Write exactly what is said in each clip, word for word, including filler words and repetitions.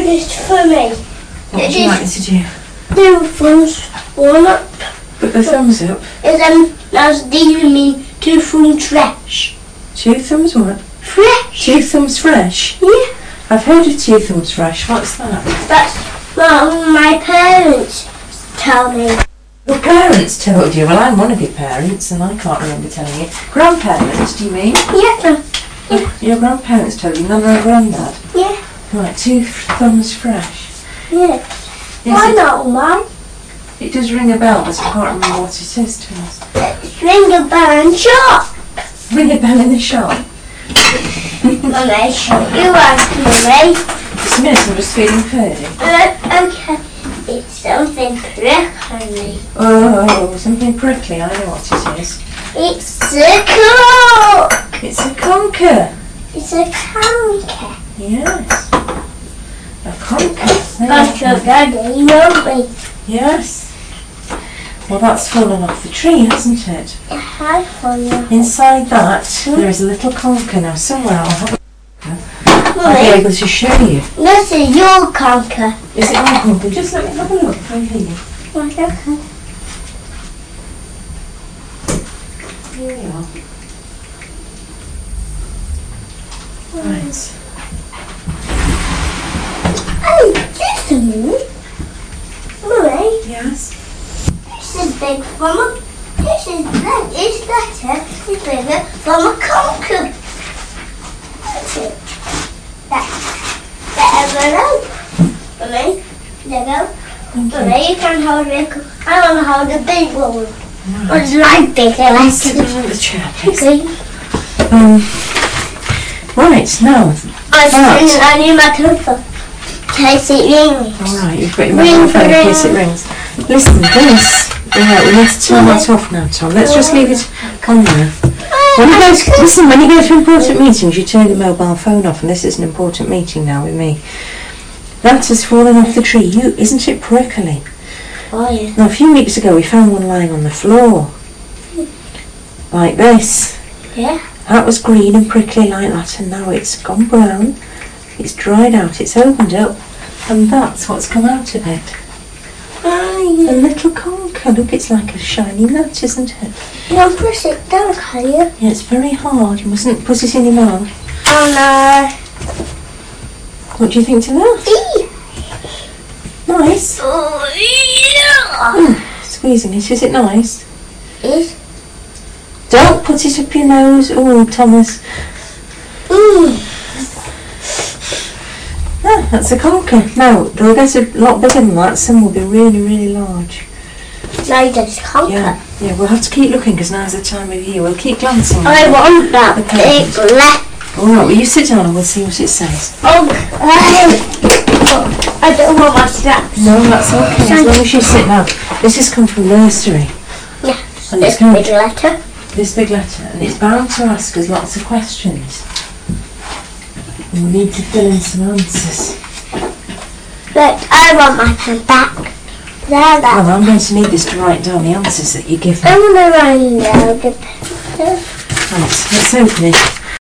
this for me. What would you like me to do? Two thumbs, one up. Put the thumbs up. And then that's do you mean two thumbs fresh? Two thumbs what? Fresh. Two thumbs fresh? Yeah. I've heard of two thumbs fresh. What's that? That's what my parents tell me. Your parents told you? Well, I'm one of your parents and I can't remember telling you. Grandparents, do you mean? Yeah. Yeah. Your grandparents told you, Nana and Grandad? Yeah. Right, two thumbs fresh. Yeah. Yes, Why it, not, Mum? it does ring a bell, but I can't remember what it is to us. Let's ring a bell and shop. Ring a bell in the shop? Mummy, you ask Mummy. Just a minute, I'm just feeling purdy. Uh, okay. It's something prickly. Oh, something prickly, I know what it is. It's a claw. It's a conker. It's a conker. Yes. A conker. There Got you your go. daddy, won't we? Yes. Well, that's fallen off the tree, hasn't it? It has for you. Inside that, there is a little conker. Now, somewhere I'll have a I'll be Mummy, able to show you. this is your conker. Is it my conker? Just let me have a look. Right here. Okay. Here we are. Right. Oh, just a minute. Mummy, Yes. this is big from a... This is big. It's better. It's bigger from a conker. That's it. That's better go. Mummy, there go. Mummy, you can hold it. I want to hold the big one. Right. It's like bigger. Let's Sit down on the chair, please. Okay. Um, right, now, I that. I need my telephone. In case it rings. Alright, you've got your Ring, mobile phone in ring. case it rings. Listen, this. Right, we need to turn that off now, Tom. Let's just leave it on there. When you go to, listen, when you go to important meetings, you turn your mobile phone off, and this is an important meeting now with me. That has fallen off the tree. You, isn't it prickly? Oh, yeah. Now, a few weeks ago, we found one lying on the floor, like this. Yeah. That was green and prickly like that, and now it's gone brown. It's dried out. It's opened up, and that's what's come out of it. Oh, A little conker. Look, it's like a shiny nut, isn't it? you don't push it down, can you? Yeah, it's very hard. You mustn't put it in your mouth. Oh, What do you think to that? no. Eee. Nice. Oh, yeah. Mm, squeezing it. Is it nice? Is. Don't put it up your nose. Oh, Thomas. Mm. Ah, that's a conker. Now, they'll get a lot bigger than that. Some will be really, really large. Now just conker. Yeah, yeah. We'll have to keep looking because now's the time of year. We'll keep glancing. I want that Okay. big left. All right. Well, you sit down and we'll see what it says. Oh, I don't want my straps. No, that's okay. As long as you sit down. This has come from nursery. Yeah. And This it's going big letter. this big letter, and it's bound to ask us lots of questions. And we need to fill in some answers. Look, I want my pen back. There, that. Well, I'm going to need this to write down the answers that you give me. I want to write down the pen. Right, let's open it.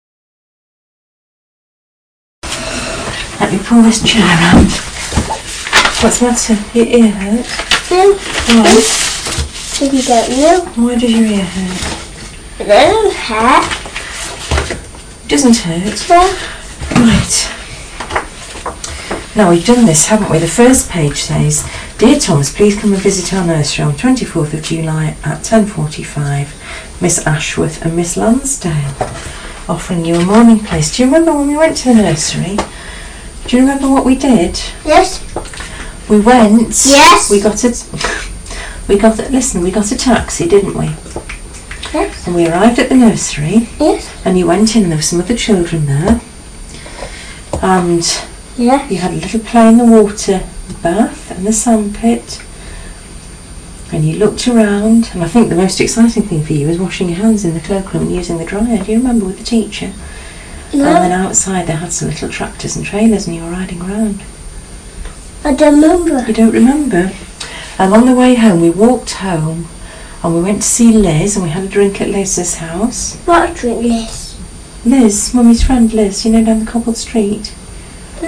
Let me pull this chair round. What's the matter? Your ear hurts? No, Why? if you don't know, Why does your ear hurt? it doesn't hurt. It doesn't hurt. No. Right. Now we've done this, haven't we? The first page says, Dear Thomas, please come and visit our nursery on twenty-fourth of July at ten forty-five. Miss Ashworth and Miss Lansdale offering you a morning place. Do you remember when we went to the nursery? Do you remember what we did? Yes. We went. Yes. We got a. We got a, listen. We got a taxi, didn't we? Yes. And we arrived at the nursery. Yes. And you went in. And there were some other children there. And Yeah. you had a little play in the water bath and the sandpit. And you looked around. And I think the most exciting thing for you was washing your hands in the cloakroom and using the dryer. Do you remember with the teacher? No. And then outside they had some little tractors and trailers, and you were riding around. I don't remember. You don't remember? And on the way home, we walked home and we went to see Liz, and we had a drink at Liz's house. What drink this? Liz, Mummy's friend Liz, you know, down the cobbled street. No.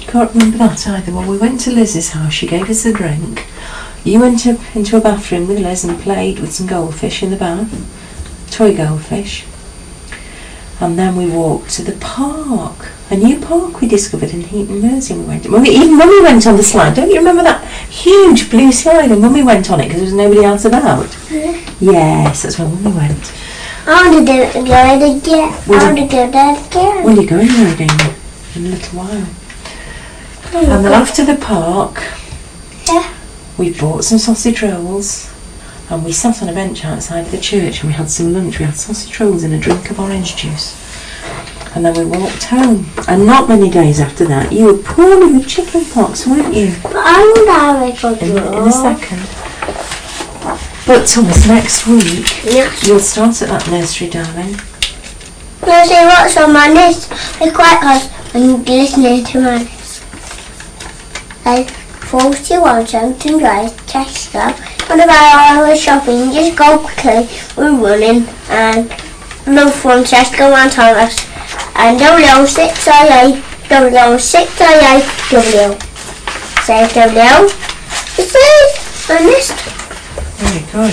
can't remember that either. Well, we went to Liz's house, she gave us a drink. You went up into a bathroom with Liz and played with some goldfish in the bath, toy goldfish. And then we walked to the park, a new park we discovered in Heaton Mersey. We went, Mummy, even Mummy went on the slide. Don't you remember that huge blue slide? And Mummy went on it because there was nobody else about. Yeah. Yes, that's where Mummy went. I want to do it again. I want to go there again. Well, you're going there again in a little while. Oh, and then God. after the park, Yeah. we bought some sausage rolls and we sat on a bench outside of the church and we had some lunch. We had sausage rolls and a drink of orange juice. And then we walked home. And not many days after that, you were poorly with chicken pox, weren't you? But I want to have a good In, in roll. a second. But Thomas, next week, Yes. you'll start at that nursery, darling. No, see what's on my list. It's quite close when you're listening to my list. Like forty-one Southampton Drive, Tesco. What about all our shopping? Just go quickly. We're running and look from Tesco and Thomas. And W O six I eight, W O six I eight, W. Say W. It says my list. Very good.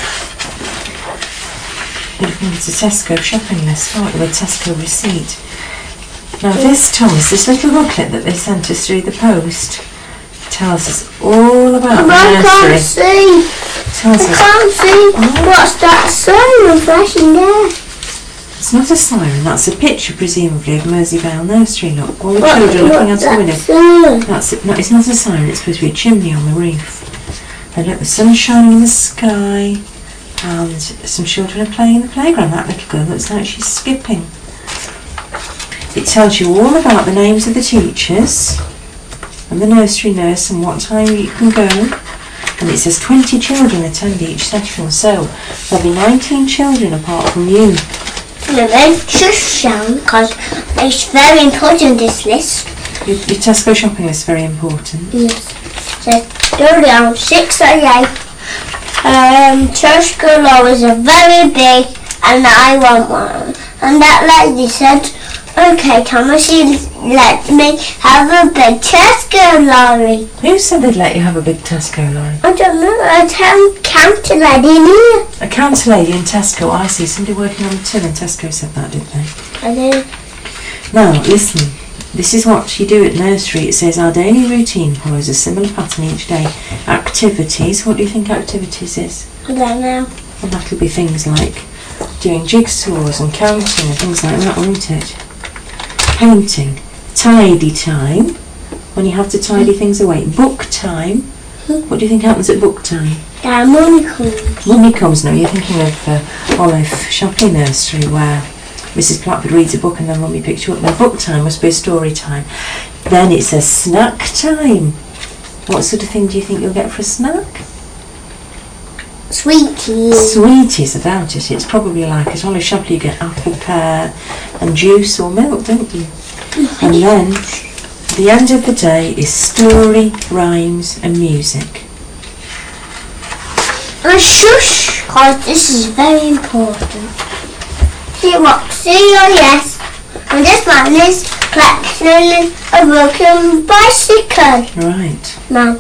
You're looking at a Tesco shopping list, aren't you, with Tesco receipt. Now this, Thomas, this little booklet that they sent us through the post tells us all about the I can't nursery. see. Tells I us can't see. What's that sign flashing there? it's not a siren, that's a picture presumably of Mersey Vale Nursery. Look, all the What- children looking what's out the that window. sign? That's it. No, it's not a siren, it's supposed to be a chimney on the roof. And look, the sun's shining in the sky and some children are playing in the playground. That little girl looks like she's skipping. It tells you all about the names of the teachers and the nursery nurse and what time you can go. And it says twenty children attend each session, so there'll be nineteen children apart from you. No, then just shout because it's very important, this list. Your, your Tesco shopping list is very important. Yes. So, W six eight. Um, Tesco law is a very big and I want one. And that lady said, okay, Thomas, you let me have a big Tesco lorry. Who said they'd let you have a big Tesco lorry? I don't know, a town counter lady in here. A counter lady in Tesco, I see. Somebody working on the till in Tesco said that, did they? I know. Now, listen. This is what you do at nursery. It says our daily routine follows a similar pattern each day. Activities. What do you think activities is? I don't know. Well, that'll be things like doing jigsaws and counting and things like that, won't it? Painting. Tidy time. When you have to tidy things away. Book time. What do you think happens at book time? That money comes. Mummy comes now. You're thinking of uh, Olive Shopping Nursery where Missus Blackford reads a book and then Mummy picks you up. Now book time must be a story time. Then it says snack time. What sort of thing do you think you'll get for a snack? Sweeties. Sweeties, about it. It's probably like at Olive Shopping you get apple, pear and juice or milk, don't you? And then the end of the day is story, rhymes and music. And shush, because this is very important. See what? See or yes? And this one is collection a broken bicycle. Right. Now,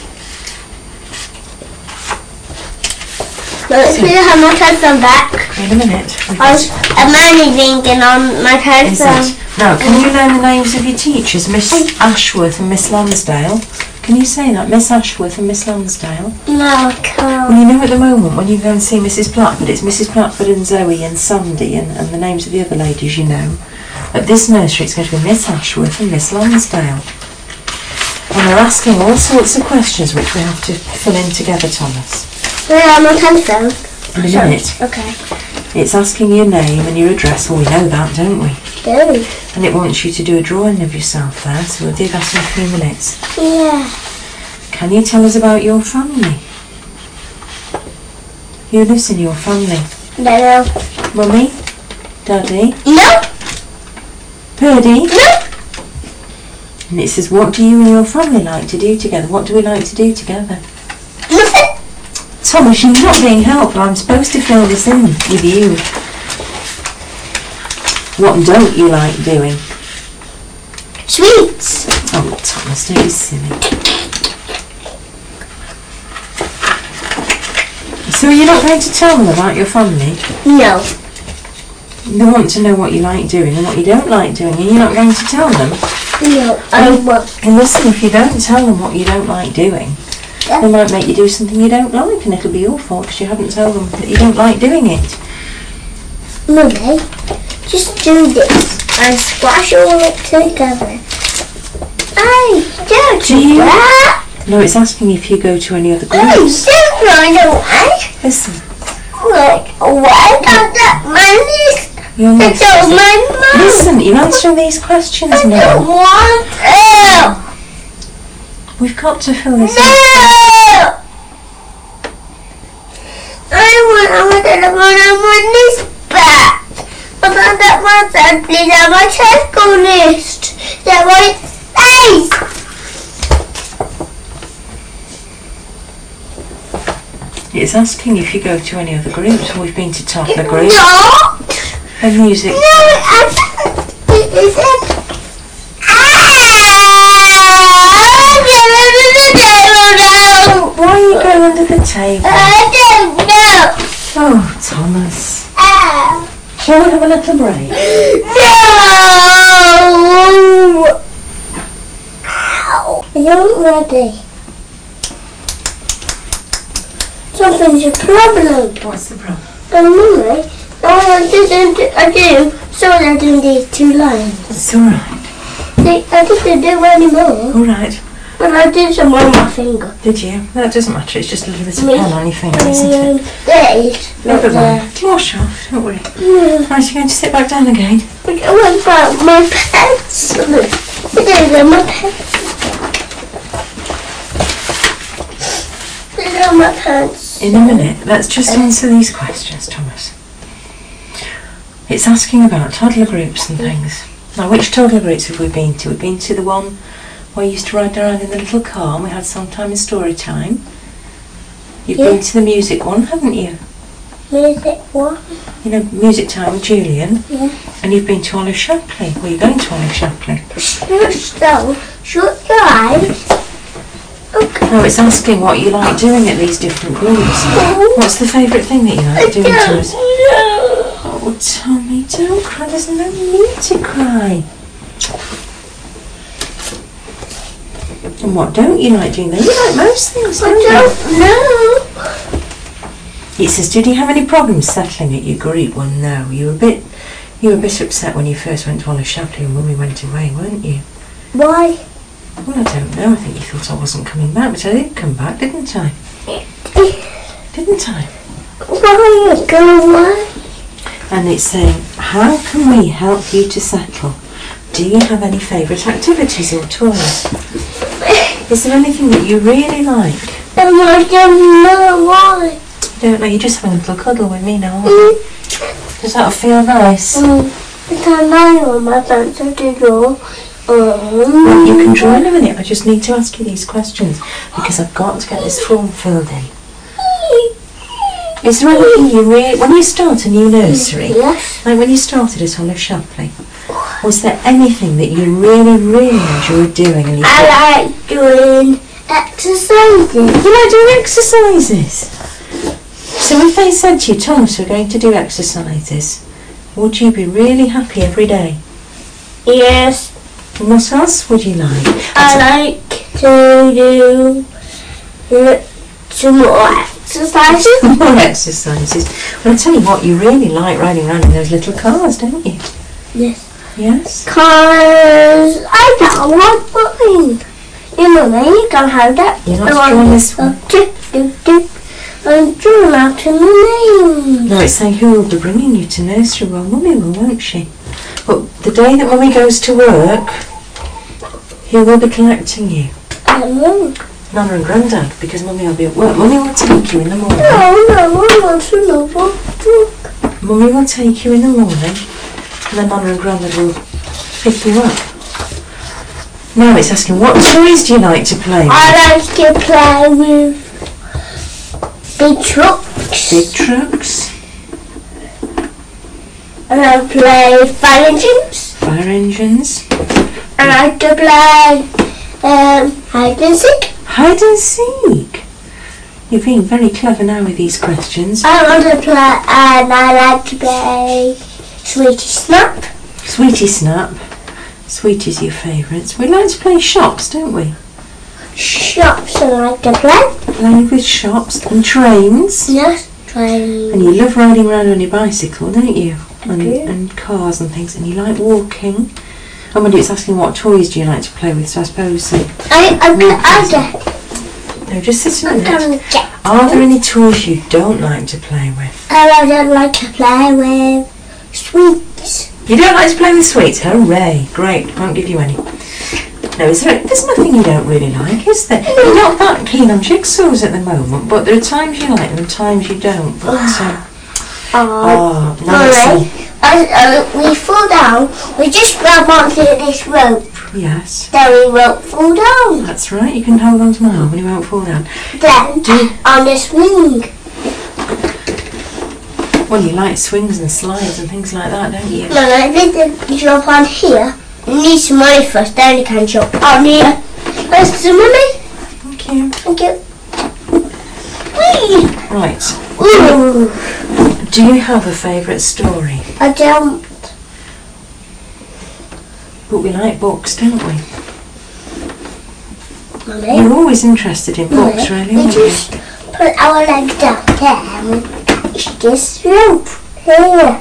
let's see how my telephone back. Wait a minute. We've I got- was a money ringing on my Is telephone. it? Now, can you learn the names of your teachers, Miss Ashworth and Miss Lansdale? Can you say that, Miss Ashworth and Miss Lansdale? No, I Well, can't. you know at the moment when you go and see Missus Blackford, it's Missus Blackford and Zoe and Sandy and, and the names of the other ladies you know. At this nursery it's going to be Miss Ashworth and Miss Lansdale. And they're asking all sorts of questions which we have to fill in together, Thomas. Where on my telephone? In a minute. Okay. It's asking your name and your address. Well, we know that, don't we? Good. And it wants you to do a drawing of yourself there, so we'll do that in a few minutes. Yeah. Can you tell us about your family? Who lives in your family? No, no. Mummy? Daddy? No. Purdy? No. And it says, what do you and your family like to do together? What do we like to do together? Nothing. Thomas, you're not being helpful. I'm supposed to fill this in with you. What don't you like doing? Sweets. Oh, Thomas, don't be silly. So are you not going to tell them about your family? No. They want to know what you like doing and what you don't like doing, and you're not going to tell them? No, I won't. And listen, if you don't tell them what you don't like doing, Yeah. they might make you do something you don't like, and it'll be your fault because you haven't told them that you don't like doing it. Mummy, just do this and squash all it together. Hey, don't Do you? do that. No, it's asking if you go to any other Hey, groups. don't run away. Listen, Look, why don't that man is you're I not. don't mind mum. Listen, you're answering these questions I don't now. want to. We've got to fill this No! in. I want, I want, I want, I want this back. I want that one that please have my Tesco list. That one face. It's asking if you go to any other groups. We've been to toddler groups No! and music. No, I don't. It isn't. Ah! Why are you going under the table? I don't know. Oh, Thomas. Ah! Shall we have a little break? No! Ow. Are you ready? Something's a problem. What's the problem? And Mummy, all I didn't I do, so I did these two lines. It's alright. See, I didn't do any more, Alright. but I did some on my finger. Did you? That doesn't matter. It's just a little bit of Me? pen on your finger, isn't it? Um, there is. Not Never there. mind. Wash off. Don't worry. Yeah. Right, you're going to sit back down again. But what about my pencil? These are my pencils. These are my pencils. In a minute, let's just answer these questions, Thomas. It's asking about toddler groups and things. Now, which toddler groups have we been to? We've been to the one where you used to ride around in the little car and we had some time in story time. You've Yeah. been to the music one, haven't you? Music what? You know, music time with Julian. Yeah. And you've been to Olive Shapley. Well, you're going to Olive Shapley. Shut down. Shut your eyes. Okay. No, it's asking what you like doing at these different groups. What's the favourite thing that you I like doing, don't Thomas? know. Oh, Tommy, don't cry. There's no need to cry. And what don't you like doing then? You like most things, I don't you? don't know. It says, did you have any problems settling at your group? Well, no. You were a bit, you were a bit upset when you first went to Olive Shapley and Mummy went away, weren't you? Why? Well, I don't know. I think you thought I wasn't coming back, but I did come back, didn't I? Didn't I? Why are you going away? And it's saying, how can we help you to settle? Do you have any favourite activities or toys? Is there anything that you really like? And I don't know why. I don't know, you're just having a little cuddle with me now, aren't Mm. you? Does that feel nice? Um, I can't lie on my pencil to draw. Well, you can Um, draw in a minute. I just need to ask you these questions because I've got to get this form filled in. Is there anything you really, when you start a new nursery, Yes. like when you started at Olive Shapley, was there anything that you really, really enjoyed doing? And you thought, I like doing exercises. you like doing exercises? So if they said to you, Thomas, we're going to do exercises, would you be really happy every day? Yes. And what else would you like? I like to do uh, some more exercises. More exercises. Well, I tell you what, you really like riding around in those little cars, don't you? Yes. Yes. Cause I don't want mine. You know, then you can have that. You're not I want drawing this one. a tick, tick, tick. I'm drawing out in the name. No, it's saying who will be bringing you to nursery. Well, Mummy will, won't she? But the day that Mummy goes to work, who will be collecting you? I know. Nana and Grandad, because Mummy will be at work. Mummy will take you in the morning. No, no, I want to know what. Mummy will take you in the morning, and then Nana and Grandad will pick you up. Now it's asking, what toys do you like to play with? I like to play with big trucks. Big trucks. And I play fire engines. Fire engines. I like to play um, hide and seek. Hide and seek. You're being very clever now with these questions. I want to play, and I like to play Sweetie Snap. Sweetie Snap. Sweetie's your favourites. We like to play shops, don't we? Shops I like to play. Play with shops and trains. Yes, train. And you love riding around on your bicycle, don't you? And, do. and cars and things. And you like walking. And when it's asking what toys do you like to play with, so I suppose... Uh, I, I, I get. no, just sit a I'm minute. gonna get. Are there any toys you don't like to play with? I don't like to play with sweets. You don't like to play with sweets? Hooray! Great, won't give you any. No, is there, there's nothing you don't really like, is there? You're not that keen on jigsaws at the moment, but there are times you like them and times you don't. But, um, Oh, oh, nice. Alright, as uh, we fall down, we just grab onto this rope. Yes, Then we won't fall down. that's right. You can hold on to my arm and you won't fall down. Then Do- on the swing. Well, you like swings and slides and things like that, don't you? No, no, then you jump on here. You need some money first, then you can jump on here. There's some money. Thank you. Thank you. Whee! Right. Ooh, Do you have a favourite story? I jumped. But we like books, don't we? Mummy, You're always interested in books, Mummy, really, we aren't you? just put our legs down there and we push this rope here.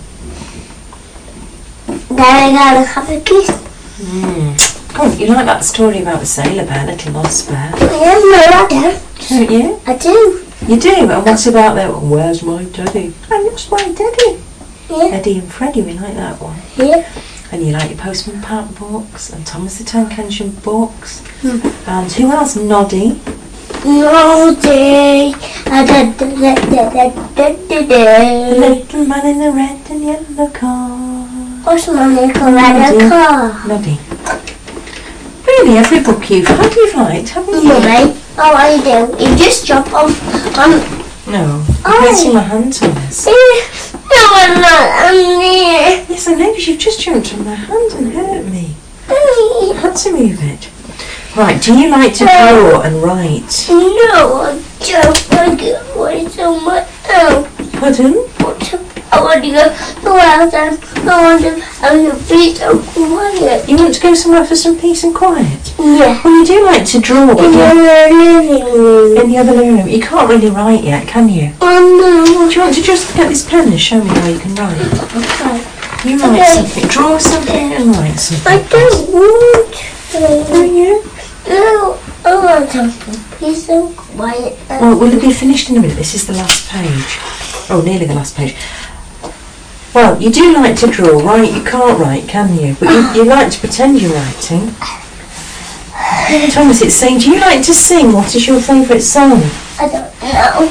Then I gotta have a kiss. Mm. Oh, you like that story about the sailor bear, Little Lost Bear, Yeah, no, I don't. don't you? I do. You do, and what about that one? Where's my daddy? I lost my daddy. Yeah, Eddie and Freddie, we like that one. yeah. And you like your Postman Pat books, and Thomas the Tank Engine books, Hmm. and who else? Noddy. No day. Da, da, da, da, da, da, da, The da. little man in the red and yellow car. What's my little red car? Noddy. Really, every book you've had you've liked, haven't you? Mummy, oh, I do. You just jump on, on. No, Oh. you're hurting my hand, Thomas. No, I'm not. I'm near. Yes, I know, because you've just jumped on my hand and hurt me. I had to move it. Right, do you like to draw and write? No, I don't want to go away so much. Oh, Pardon? I want to go go out and I want to have a be so quiet. You want to go somewhere for some peace and quiet? Yeah. Well, you do like to draw, but In you the living room. in the other living room. You can't really write yet, can you? Oh Do you want to just get this pen and show me how you can write? no. Okay. You write Okay. something, draw something and write something. I don't want to. Don't you? No, I want something peace and quiet. Well, we'll be finished in a minute. This is the last page. Oh, nearly the last page. Well, you do like to draw, right? You can't write, can you? But you, you like to pretend you're writing. Thomas, it's saying, do you like to sing? What is your favourite song? I don't know.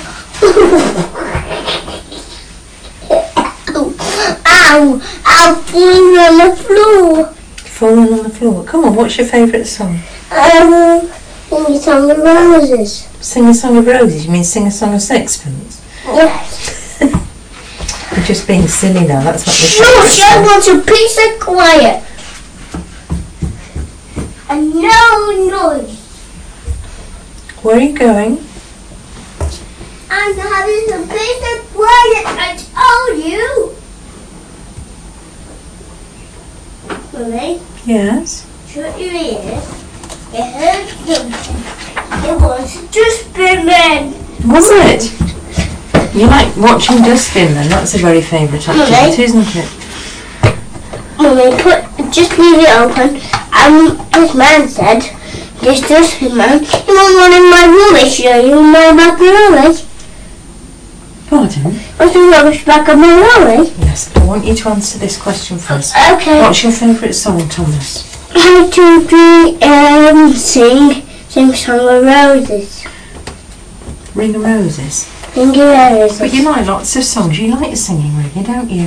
Ow! Ow! Falling on the floor. Falling on the floor. Come on, what's your favourite song? Um, sing a song of roses. Sing a Song of Roses? You mean sing a Song of Sixpence? Yes. You're just being silly now, that's not your Shush! favourite I song. want some peace and quiet. And no noise. Where are you going? I'm having some peace and quiet. I told you. Mummy, Yes. shut your ears. You heard something. It was just spinning. Was it? You like watching dustbin then? That's a very favourite activity, isn't it? Mummy, put just leave it open. Um, this man said, this dustbin man, you want one in my rubbish? You know, you know about the rubbish? Pardon? What's the rubbish back of my rubbish? Yes, I want you to answer this question first. Okay. What's your favourite song, Thomas? How to be um sing sing Song of Roses. Ring of Roses. Sing of Roses. But you like lots of songs. You like singing, really, don't you?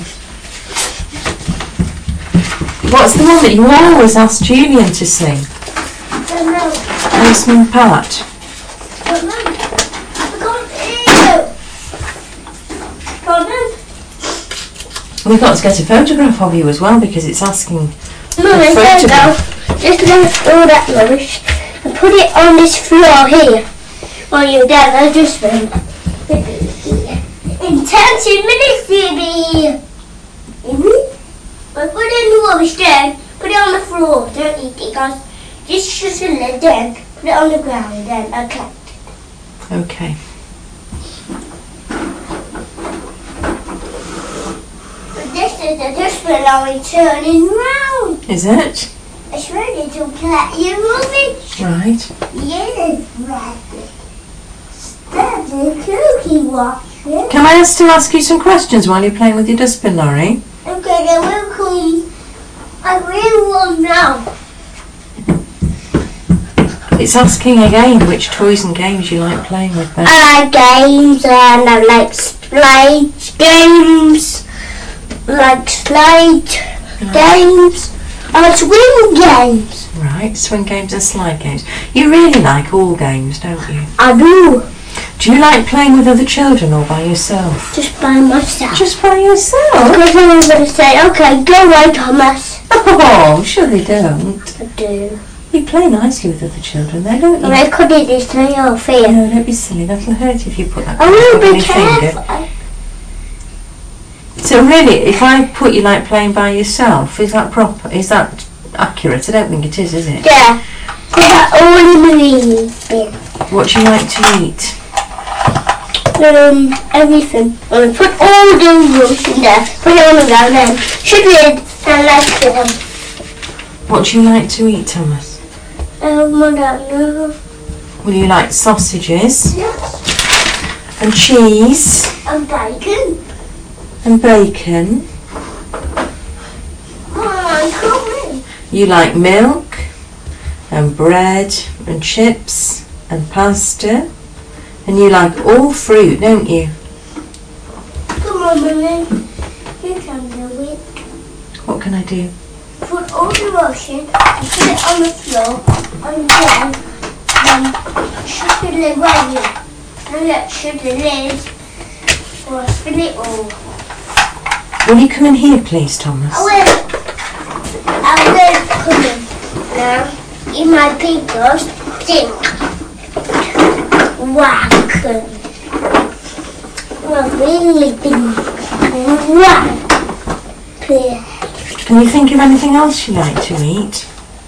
What's the one that you always ask Julian to sing? I don't know. Postman Pat. Come on. I can't hear you. Come on. We've got to get a photograph of you as well because it's asking. Mummy, a there you go. photograph. Just lift all that rubbish and put it on this floor here. While you're down there, just in twenty minutes, baby. Mm-hmm. But put in the rubbish down, put it on the floor, don't eat it, guys. Just shut the lid down, put it on the ground, then I'll collect it. Okay. But this is the dustbin only turning round. Is it? It's ready to collect your rubbish. Right. Yes, right. That's a cookie washer. Can I ask to ask you some questions while you're playing with your dustbin, Laurie? Okay, then we'll come. I really want now. It's asking again which toys and games you like playing with them. I like games and I like slide games. Like slide games. I like swing games. Right, swing games and slide games. You really like all games, don't you? I do. Do you like playing with other children or by yourself? Just by myself. Just by yourself? Because then I'm going to say, okay, go away, Thomas. Oh, sure they don't. I do. You play nicely with other children there, don't you? And I could do this to your feet. No, don't be silly. That'll hurt if you put that I will on be your careful. finger. So really, if I put you like playing by yourself, is that proper? Is that accurate? I don't think it is, is it? Yeah. Put that all in the green bin. What do you like to eat? Um, everything. I'm gonna put all the rubbish in there. Put it on the ground then. Should read and let's get them. What do you like to eat, Thomas? Um, I don't know. Well, you like sausages Yes. and cheese And bacon. and bacon. Oh, come in. You like milk and bread and chips and pasta. And you like all fruit, don't you? Come on, Mummy. You can do it. What can I do? Put all the rubbish in and put it on the floor. And then, um, shut the lid right here. And let's shut the lid. Or I'll spill it all. Will you come in here, please, Thomas? I will. I will come in now in my people's sink. Whack. A really big whack. Can you think of anything else you like to eat?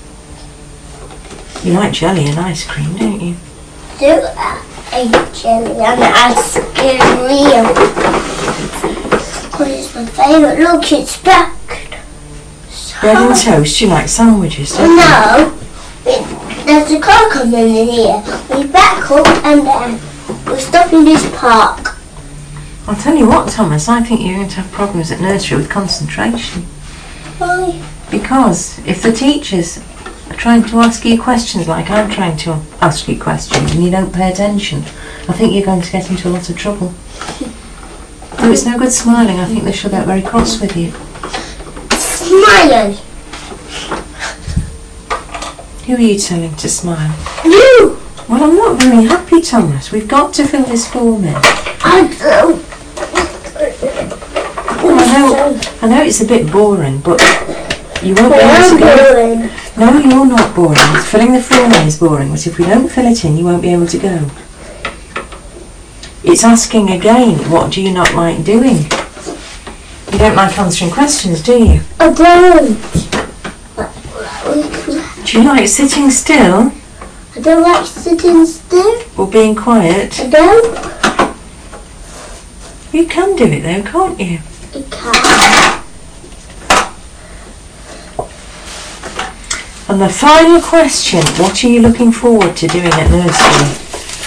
You like jelly and ice cream, don't you? Do I eat jelly and ice cream? What is my favourite? Look, it's packed. Bread and toast, you like sandwiches, don't you? No, it, there's a car coming in here. We back up and then we're stopping this park. I'll tell you what, Thomas, I think you're going to have problems at nursery with concentration. Why? Because if the teachers are trying to ask you questions like I'm trying to ask you questions and you don't pay attention, I think you're going to get into a lot of trouble. No, it's no good smiling. I think they should get very cross with you. Smiling. Who are you telling to smile? You. Well, I'm not very happy, Thomas. We've got to fill this form in. I don't. Well, I know, I know it's a bit boring, but you won't be able I'm to go. boring. No, you're not boring. Filling the form in is boring, but if we don't fill it in, you won't be able to go. It's asking again, what do you not like doing? You don't like answering questions, do you? I don't. Do you like sitting still I don't like sitting still. or being quiet? I don't. You can do it though, can't you? I can't. And the final question, what are you looking forward to doing at nursery?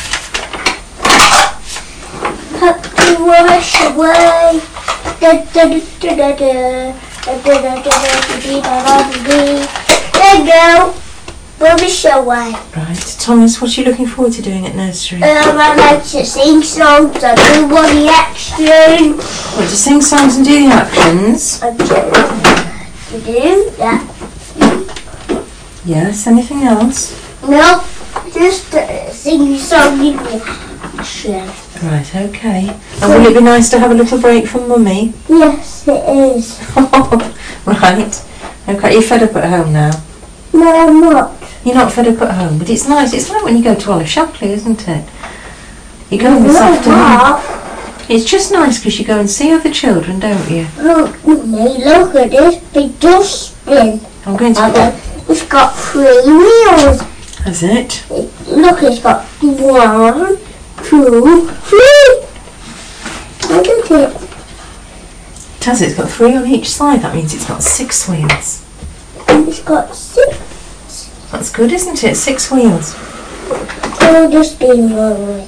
Have to wash away. Da da da da da da da da da da da da da. There you go. Rubbish away. Right, Thomas, what are you looking forward to doing at nursery? Um, I like to sing songs. I do all the action. What, to sing songs and do the actions? I do. You do that. Yes, anything else? No, just uh, sing song in the action. Right, okay. And will it be nice to have a little break from Mummy? Yes, it is. Right. Okay, are you fed up at home now? No, I'm not. You're not fed up at home, but it's nice. It's like when you go to Olive Shapley, isn't it? You go No, this I'm afternoon. not. It's just nice because you go and see other children, don't you? Look, Mummy, look at this big dustbin. I'm going to... Okay. It's got three wheels. Has it? It, look, it's got one, two, three. Look at it. It has. It's got three on each side. That means it's got six wheels. And it's got six. That's good, isn't it? Six wheels. Oh, dustbin one way.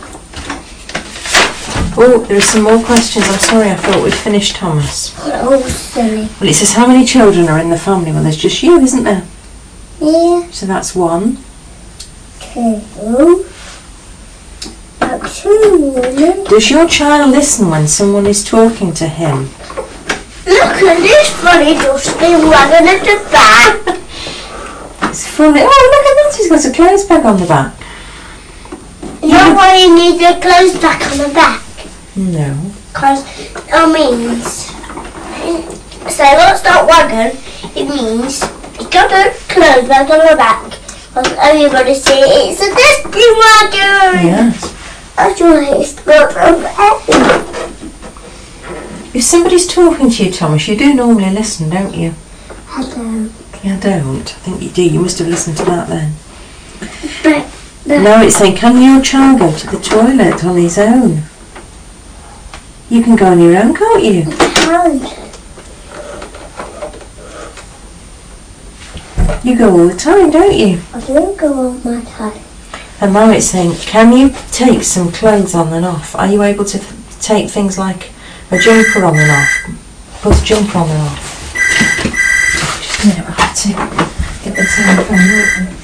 Oh, there are some more questions. I'm sorry, I thought we'd finished Thomas. Oh, silly. Well, it says how many children are in the family? Well, there's just you, isn't there? Yeah, So that's one. two. About two women. Does your child listen when someone is talking to him? Look at this funny dustbin wagon at the back. It's funny. Oh, look at that. He's got a clothes bag on the back. You know why you need the clothes back on the back? No. Because that means, so what's that wagon? It means you got a clothes bag on the back. Because everybody say it's a dustbin wagon. Yes. That's why it's got a bag. If somebody's talking to you, Thomas, you do normally listen, don't you? I don't. Yeah, I don't. I think you do. You must have listened to that then. But, but Now it's saying, can your child go to the toilet on his own? You can go on your own, can't you? can't. You go all the time, don't you? I don't go on my time. And now it's saying, can you take some clothes on and off? Are you able to th- take things like a jumper on and off? Put a jumper on and off. Just a minute, we'll have to get the telephone open.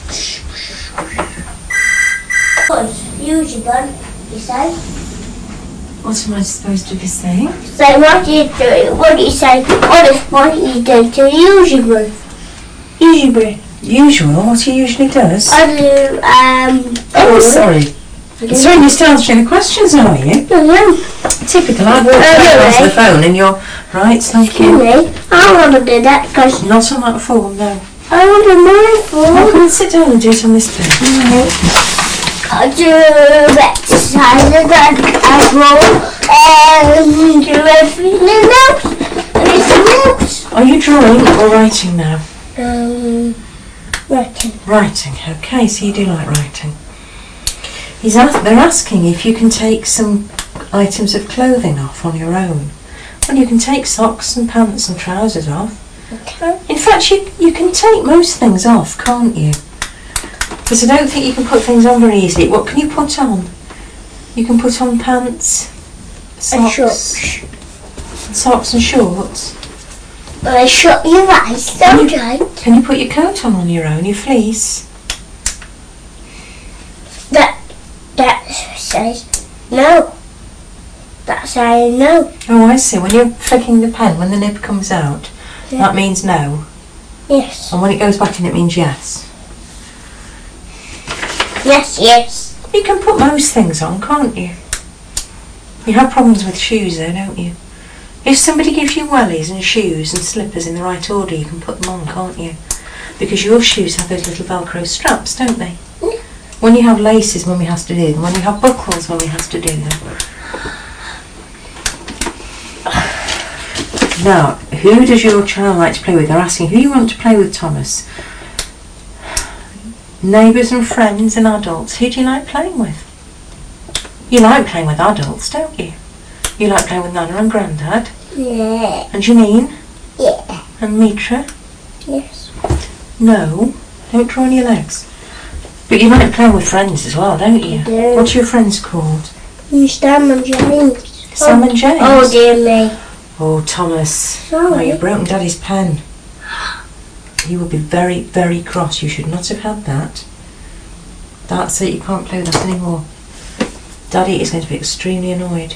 What? Use your gun, you say? What am I supposed to be saying? So what do you do? What do you say? What is what do you do to use your gun? Usually. Usual? What he usually does? I do, um... Oh, sorry. So you're still answering the questions, are you? No. Typical. I've walked Oh, across really? the phone and you're... Right, thank Excuse you. me, I want to do that because Not on that form, no. I want to my Oh, phone. come and sit down and do it on this page. I do exercises and I roll and do everything else. Everything else. Are you drawing or writing now? Um, writing. Writing, okay, so you do like writing. He's ask, they're asking if you can take some items of clothing off on your own. Well, you can take socks and pants and trousers off. Okay. In fact, you, you can take most things off, can't you? Because I don't think you can put things on very easily. What can you put on? You can put on pants, And socks, shorts. socks and shorts. Well, I shut your eyes, don't I? Can you put your coat on on your own, your fleece? That, that says no. That's saying no. Oh, I see. When you're flicking the pen, when the nib comes out, Yeah. that means no. Yes. And when it goes back in, it means yes. Yes, yes. You can put most things on, can't you? You have problems with shoes though, don't you? If somebody gives you wellies and shoes and slippers in the right order, you can put them on, can't you? Because your shoes have those little Velcro straps, don't they? Yeah. When you have laces, Mummy has to do them. When you have buckles, Mummy has to do them. Now, who does your child like to play with? They're asking who you want to play with, Thomas. Neighbours and friends and adults. Who do you like playing with? You like playing with adults, don't you? You like playing with Nana and Grandad? Yeah. And Janine? Yeah. And Mitra? Yes. No, don't draw on your legs. But you like playing with friends as well, don't you? I do. What's your friends called? You Sam and James. Sam oh. and James? Oh dear me. Oh, Thomas. Sorry. Oh, you've broken Daddy's pen. You will be very, very cross. You should not have had that. That's it, you can't play with that anymore. Daddy is going to be extremely annoyed.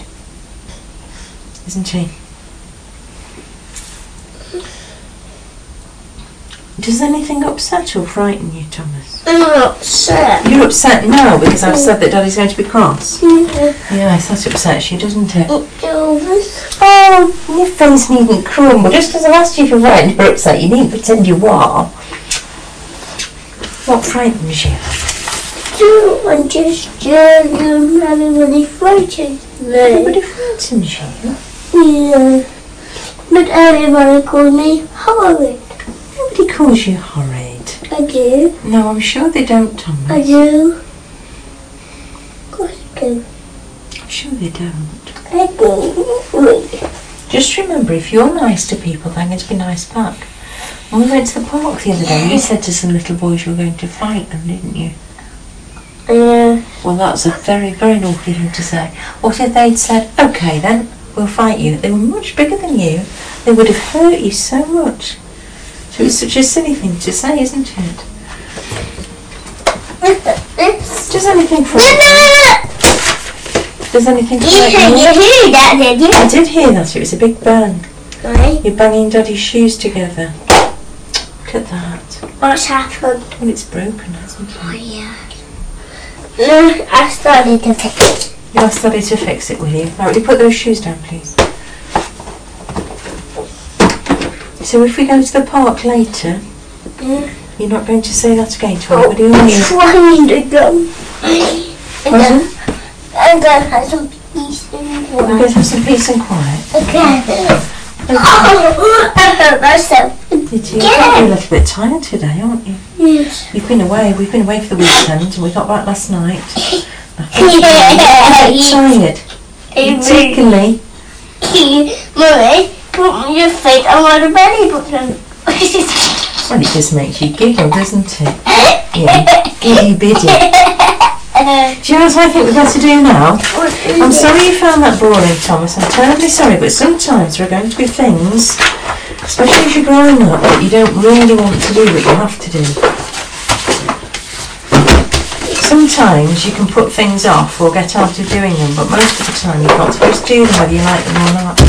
Isn't he? Does anything upset or frighten you, Thomas? I'm upset. You're upset now because I've said that Daddy's going to be cross? Yeah. Yes, that upsets you, doesn't it? It does. Oh, your face needn't crumble. Just because I've asked you if you're frightened or upset, you needn't pretend you are. What frightens you? Do I just journey everybody frightens me? Everybody frightens you? Yeah. But everybody calls me horrid. Nobody calls you horrid. I do. No, I'm sure they don't, Thomas. I do. Of course I do. I'm sure they don't. I do. Just remember, if you're nice to people, they're going to be nice back. When we went to the park the other day, you said to some little boys you were going to fight them, didn't you? Yeah. Well, that's a very, very naughty thing to say. What if they'd said, OK then, we'll fight you? They were much bigger than you. They would have hurt you so much. So it's such a silly thing to say, isn't it? Does anything frighten you? Does anything You frighten said you? you heard that, did you? I did hear that. It was a big bang. Right. You're banging Daddy's shoes together. Look at that. What's happened? Well, it's broken, hasn't it? Oh, yeah. No, I started to fix it. You asked Daddy to fix it, will you? Right, will you put those shoes down, please? So if we go to the park later, Yeah. you're not going to say that again to Oh, anybody, are you? trying to go. Pardon? I'm going to have some peace and We're going quiet. to have some peace and quiet. Okay. Oh, I hurt myself. Did you? You're a little bit tired today, aren't you? Yes. You've been away. We've been away for the weekend, and we got back last night. I Yeah. think you're tired. Particularly. Mummy, put your feet on the belly button. Well, it just makes you giggle, doesn't it? Yeah, giddy biddy. Do you know what I think we've got to do now? I'm sorry you found that boring, Thomas. I'm terribly sorry, but sometimes there are going to be things, especially as you're growing up, that you don't really want to do, but you have to do. Sometimes you can put things off or get out of doing them, but most of the time you've got to just do them whether you like them or not.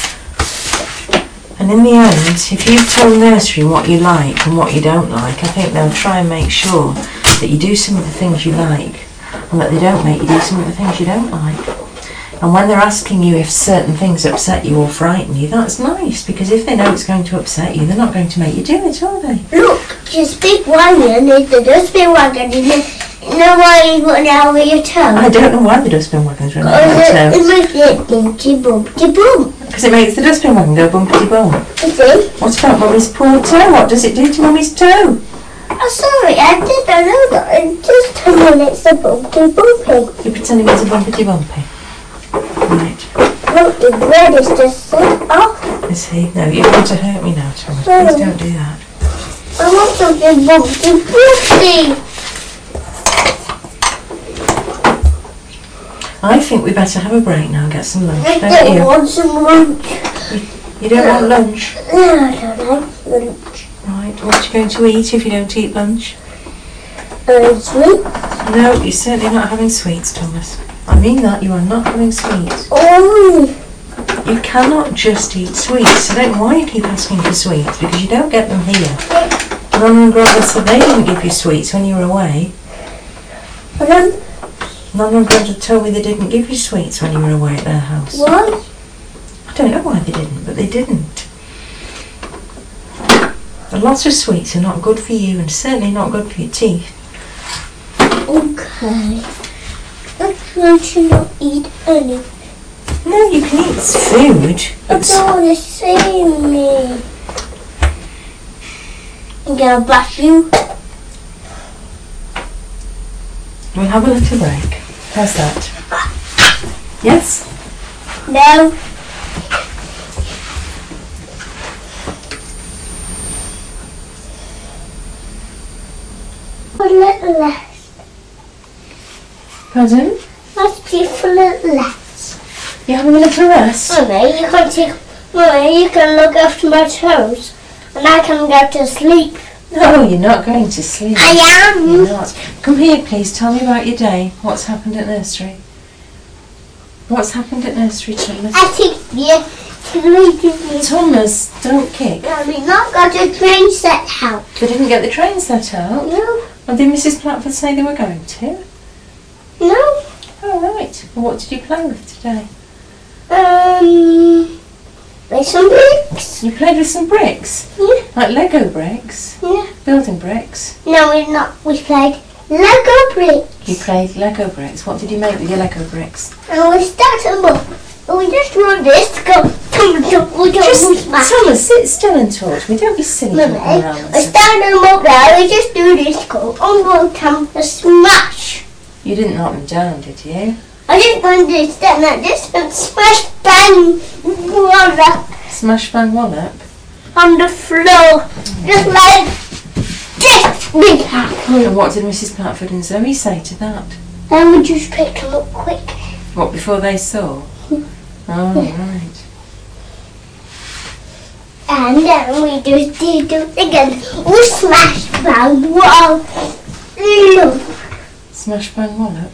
And in the end, if you've told nursery what you like and what you don't like, I think they'll try and make sure that you do some of the things you like and that they don't make you do some of the things you don't like. And when they're asking you if certain things upset you or frighten you, that's nice, because if they know it's going to upset you, they're not going to make you do it, are they? Look, this big wagon is the dustbin wagon, isn't it? You know why you put it over your toe? I don't know why the dustbin wagon's running out Because of it, it makes it bumpty bumpty bump. Because it makes the dustbin wagon go bumpity bump. You see? What about Mummy's poor toe? What does it do to Mummy's toe? Oh, sorry, I didn't know that. It's just when it's a bumpty bumpy. You're pretending it's a bumpity bumpy. Right. Look, the bread is just set off. Is he? No, you're going to hurt me now, Thomas. Please don't do that. I want something bumpty bumpty. I think we better have a break now and get some lunch, I don't don't you? want some lunch. You don't want lunch? No, I don't have lunch. Right, what are you going to eat if you don't eat lunch? Uh, sweet. No, you're certainly not having sweets, Thomas. I mean that, you are not having sweets. Oh, You cannot just eat sweets, so don't know why you keep asking for sweets, because you don't get them here. Nana and Grandad said they didn't give you sweets when you were away. um, Nana and Grandad told me they didn't give you sweets when you were away at their house. what? I don't know why they didn't, but they didn't. A lot of sweets are not good for you, and certainly not good for your teeth. Okay. I try to not eat any. No, you can eat food. I But don't want to see me. I'm gonna bash you. we'll have a little break. How's that? Yes? No. A little less. Pardon? Let's be for a little less. You're having a little rest? Mummy, you can take. Mummy, you can look after my toes, and I can go to sleep. No, you're not going to sleep. I am. You're not. Come here, please. Tell me about your day. What's happened at nursery? What's happened at nursery, Thomas? I think you sleeping me. Thomas, don't kick. We not got a train set out. They didn't get the train set out? No. Well, did Missus Platford say they were going to? No. Oh, right. Well, what did you play with today? Um, with some bricks. You played with some bricks? Yeah. Like Lego bricks? Yeah. Building bricks? No, we not. We played Lego bricks. You played Lego bricks. What did you make with your Lego bricks? And we started them up. And we just run this. Go. Tum, tum, we don't Just, smash. Thomas, sit still and talk to me. Don't be silly. Mummy, jumping around and we stuff. stand them up there. We just do this. Go. On one time to smash. You didn't knock them down, did you? I didn't go and do stand like this and smash bang water Smash bang wallop? on the floor. Just like this big happen. And what did Missus Platford and Zoe say to that? Then we just picked them up quick. What, before they saw? Oh, right. And then we just did it again. We smash bang wall. Look. Smash bang wallop?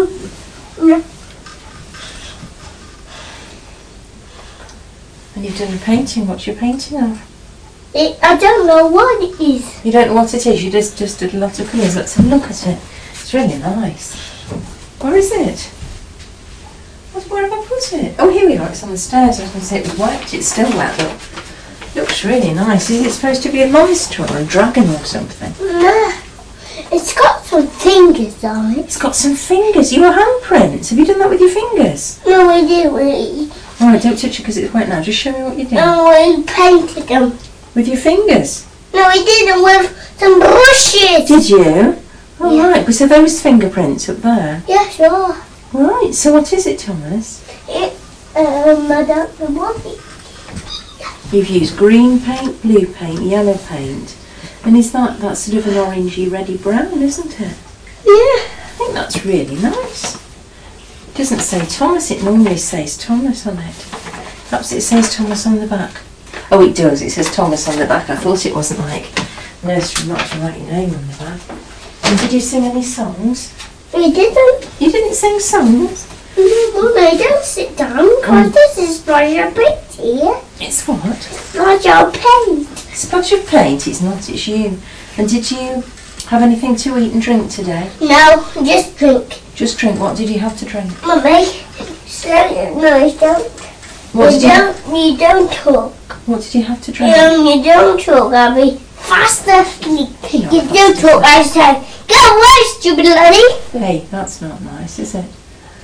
And you've done a painting. What's your painting of? It, I don't know what it is. You don't know what it is. You just, just did a lot of colours. Let's have a look at it. It's really nice. Where is it? What, where have I put it? Oh, here we are. It's on the stairs. I was going to say it was wet. It's still wet, look. Looks really nice. Is it supposed to be a monster or a dragon or something? No. It's got some fingers on it. It's got some fingers. Your handprints. Have you done that with your fingers? No, we didn't. All right, don't touch it because it's wet now. Just show me what you did. No, we painted them. With your fingers? No, we did them with some brushes. Did you? Oh, Yeah. right. So those fingerprints up there. Yeah, sure. Right. So what is it, Thomas? It, um, I don't know what it You've used green paint, blue paint, yellow paint. And is that, that's sort of an orangey, reddy brown, isn't it? Yeah. I think that's really nice. It doesn't say Thomas, it normally says Thomas on it. Perhaps it says Thomas on the back. Oh, it does, it says Thomas on the back. I thought it wasn't like nursery not to write your name on the back. And did you sing any songs? We didn't. You didn't sing songs? Mummy, don't sit down, because Mm. this is Roger Pretty. It's what? Roger Paint. Splash of paint, it's not, it's you. And did you have anything to eat and drink today? No, just drink. Just drink. What did you have to drink? Mummy, slow, no, you don't. What you did you, don't, you don't talk. what did you have to drink? Um, you don't talk, I'll be faster. You, You're you not don't faster. talk, I say, go away, stupid lady. Hey, that's not nice, is it?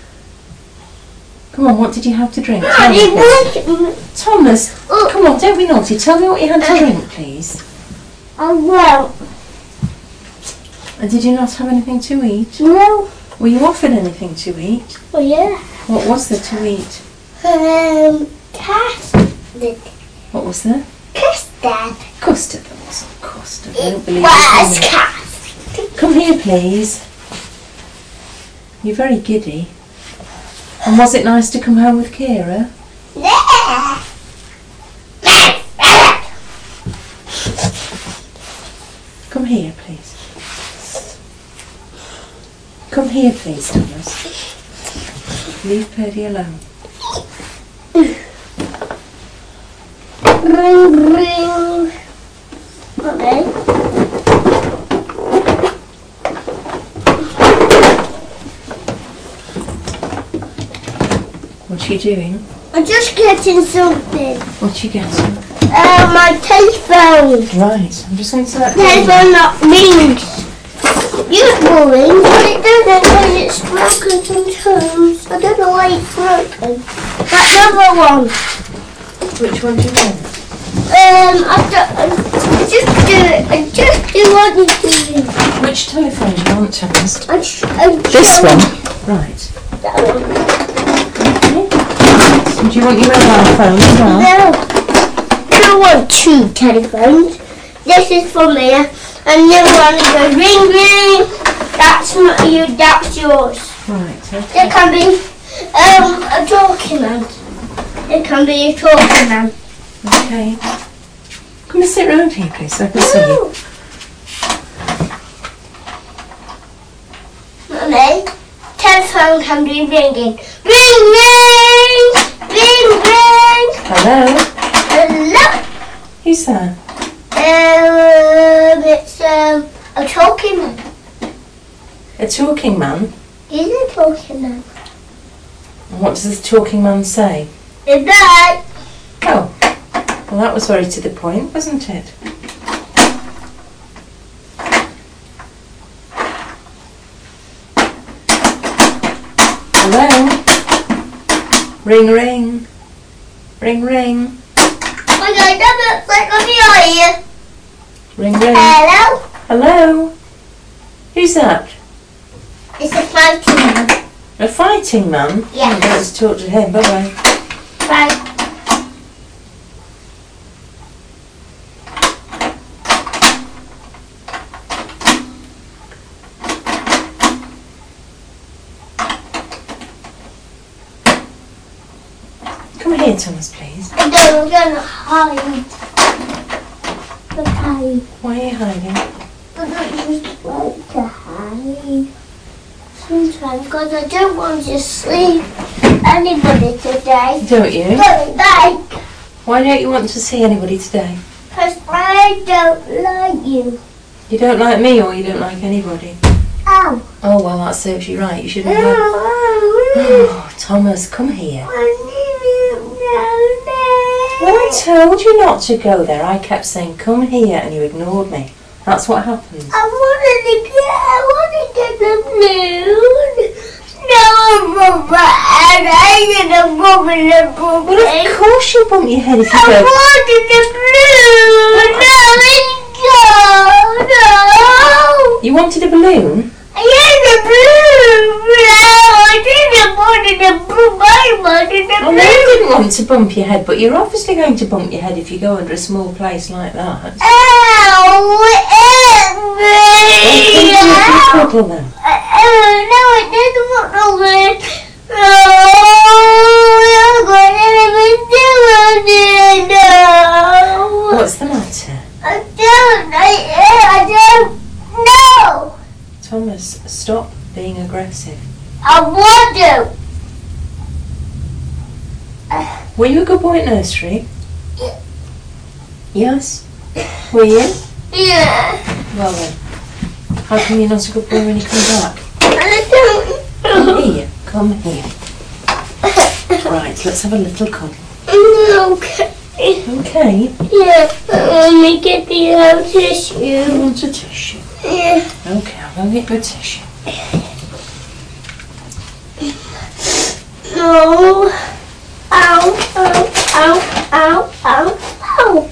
Come on, what did you have to drink? Tell I me, please. didn't want Thomas, Oh. come on, don't be naughty. Tell me what you had to Uh. drink, please. I won't. And did you not have anything to eat? No. Were you offered anything to eat? Oh, yeah. What was there to eat? Um, custard. What was there? Custard. Custard. There wasn't custard. I It don't believe was it. custard. Come here, please. You're very giddy. And was it nice to come home with Kira? Yeah. Come here, please. Come here, please, Thomas. Leave Purdy alone. Ring, ring. Okay. What's she doing? I'm just getting something. What's she getting? Uh, my telephone. Right, I'm just going to select. Telephone not rings. You will ring, but it doesn't because it's broken sometimes. I don't know why it's broken. That other one. Which one do you want? Um, I don't, I just do it. I just do what you do. Which telephone do you want, Thomas? I sh- I This show one. Right. That one. Okay. Do you want your mobile phone as well? No. I don't want two telephones. This is for me. And the other one goes ring ring. That's not you. That's yours. Right. Okay. There can be um a talking man. There can be a talking man. Okay. Come and sit round here, please, so I can see you. Mummy, telephone can be ringing. Ring ring, ring ring. Hello. Hello. Who's that? Um. It's um, a talking man. A talking man? He's a talking man. And what does the talking man say? Good night. Oh, well that was very to the point, wasn't it? Hello? Ring ring. Ring ring. Oh my God, that looks like on the eye. Ring ring. Hello? Hello? Who's that? It's a fighting man. A fighting man? Yeah. Oh, let's talk to him. Bye bye. Bye. Come here, Thomas, please. I don't, I'm going to hide. I'm hide. Why are you hiding? I don't just like to hide. Sometimes, because I don't want to sleep anybody today. Don't you? Don't like. Why don't you want to see anybody today? Because I don't like you. You don't like me or you don't like anybody? Ow. Oh, well, that serves you right. You shouldn't have... Oh, Thomas, come here. Well, I told you not to go there. I kept saying, come here, and you ignored me. That's what happens. I wanted to get, I wanted to get the balloon. No, I'm bad. I did a bump in the bump. Well, of course you'll bump your head if you I go. wanted the balloon. No, no. You wanted a balloon? I had the balloon. No, I didn't want the balloon. I wanted the Well, balloon. no, you didn't want to bump your head, but you're obviously going to bump your head if you go under a small place like that. Ow, it me. Well, cuddle then. Oh, no, it didn't want no good. No, I'm going to do it. No. What's the matter? I don't, I, I don't know. Thomas, stop being aggressive. I want to. Were you a good boy at nursery? Yeah. Yes? Were you? Yeah. Well then, how come you're not a good boy when you come back? I don't Come know. here, come here. Right, let's have a little cuddle. Okay. Okay. Yeah, let me get the uh, tissue. You want a tissue? Yeah. Okay, I'll go get you a tissue. No. Ow, ow, ow, ow, ow, ow.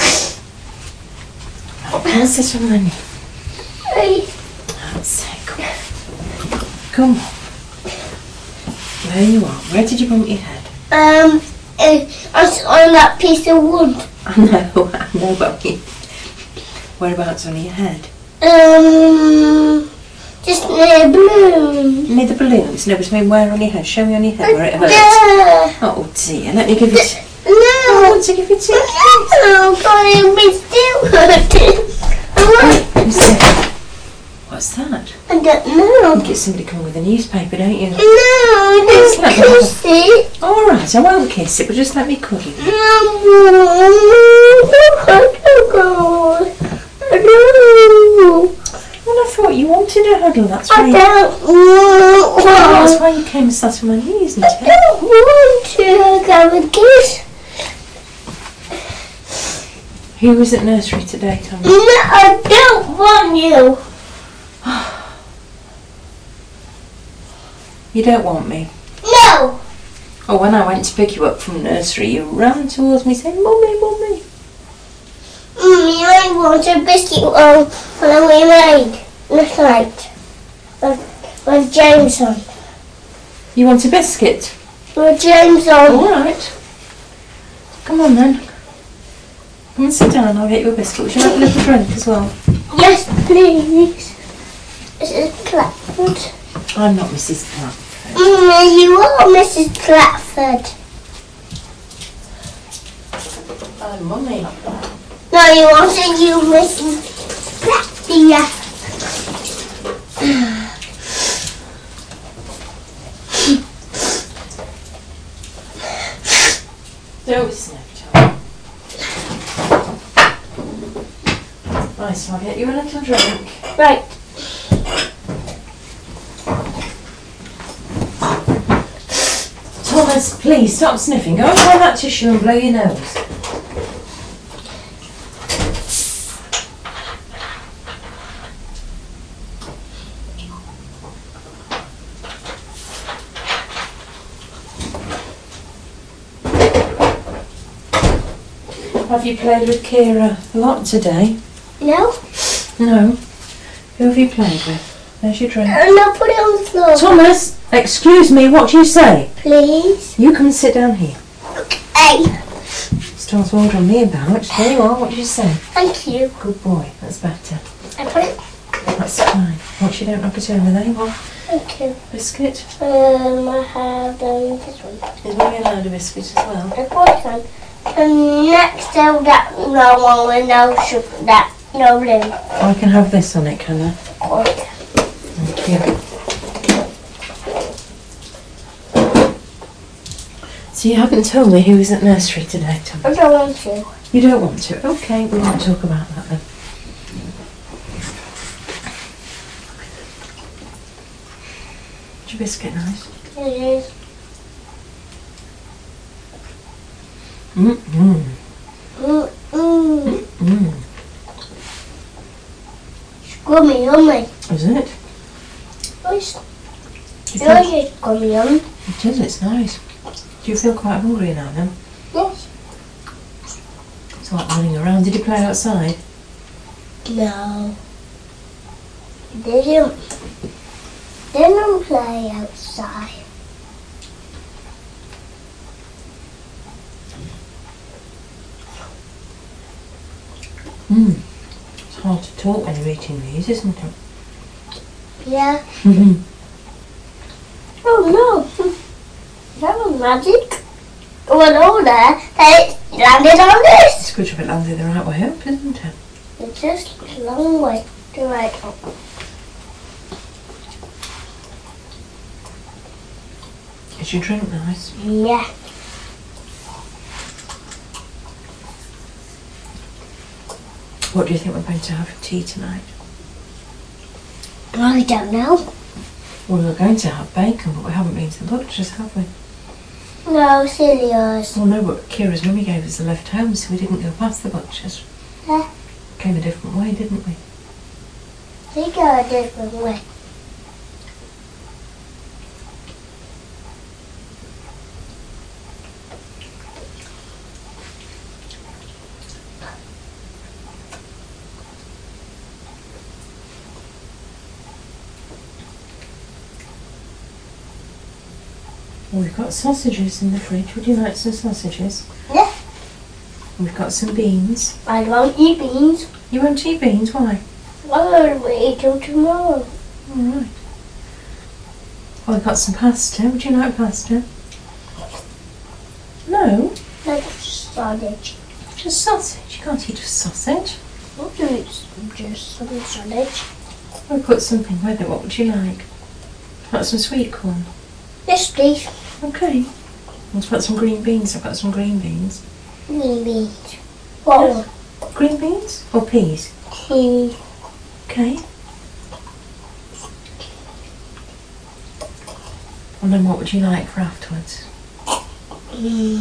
I'll sit on my knee. Hey. That's it, come on. Come on. There you are. Where did you bump your head? Um, uh, it's on that piece of wood. I know, I know, but I mean, whereabouts on your head? Um, just near a balloon. Near the balloons? No, but I mean, where on your head? Show me on your head where it hurts. There. Oh dear, let me give you t- No. I want to give you two. No, God, it'll be still hurting. I want- What's that? What's that? I don't You know. get somebody come with a newspaper, don't you? No, don't like kiss it. Alright, I won't kiss it, but just let me cuddle you. Well, I thought you wanted a huddle, that's why I you, don't well, that's want. why you came and sat on my knee, isn't I it? don't want to have a kiss. Who was at nursery today, Thomas? No, I don't want you. You don't want me? No. Oh, when I went to pick you up from nursery, you ran towards me saying, Mummy, Mummy. Mummy, I want a biscuit um, when we made last night with, with James on. You want a biscuit? With James on. Alright. Come on then. Come and sit down, I'll get you a biscuit. Would you like a little drink as well? Yes, please. Missus Clafford. I'm not Missus Clark. Mummy, you are Missus Clafford. Oh, Mummy. No, you aren't. You Missus Clafford. Don't sniff, child. Right, so I'll get you a little drink. Right. Thomas, please stop sniffing. Go and find that tissue and blow your nose. Have you played with Kira a lot today? No? No. Who have you played with? There's your drink. Uh, no, put it on the floor. Thomas, excuse me, what do you say? Please. You come and sit down here. Hey. Start ordering me about. There you are, what did you say? Thank you. Good boy, that's better. I put it. That's fine. Watch you don't knock it over there. You want Thank you. biscuit? Um, I have um, this one. Is Mummy allowed a biscuit as well? I bought one. And next to that no one with no sugar, that no blue. I can have this on it, can I? Okay. Thank you. So you haven't told me who was at nursery today, Tom? I don't want to. You don't want to? Okay, we won't talk about that then. Is your biscuit nice? It is. Mm-mm. Mm-mm. Mm. It's gummy, yummy. Is it? It's, Do you yours feel, is gummy, yummy. it is, it's nice. Do you feel quite hungry now then? Yes. It's like running around. Did you play outside? No. Didn't. Didn't play outside. Mm. It's hard to talk when you're eating these, isn't it? Yeah. Mm-hmm. Oh no. That was magic. It went over there, then it landed on this. It's good if it landed the right way up, isn't it? It's just a long way to right up. Is your drink nice? Yeah. What do you think we're going to have for tea tonight? I don't know. Well, we're going to have bacon, but we haven't been to the butcher's, have we? No, silly us. Well, no, but Kira's mummy gave us a lift home, so we didn't go past the butcher's. Yeah. Came a different way, didn't we? We go a different way. Well, we've got sausages in the fridge. Would you like some sausages? Yeah. We've got some beans. I won't eat beans. You won't eat beans? Why? I will eat them tomorrow. All right. Well, we've got some pasta. Would you like pasta? No? Like sausage. Just sausage. You can't eat a sausage. I'll do it just some sausage. We'll put something with it. What would you like? Got some sweet corn. Yes, please. Okay. Let's put some green beans. I've got some green beans. Green beans. What one? Green beans or peas? Peas. Okay. And then what would you like for afterwards? Mm.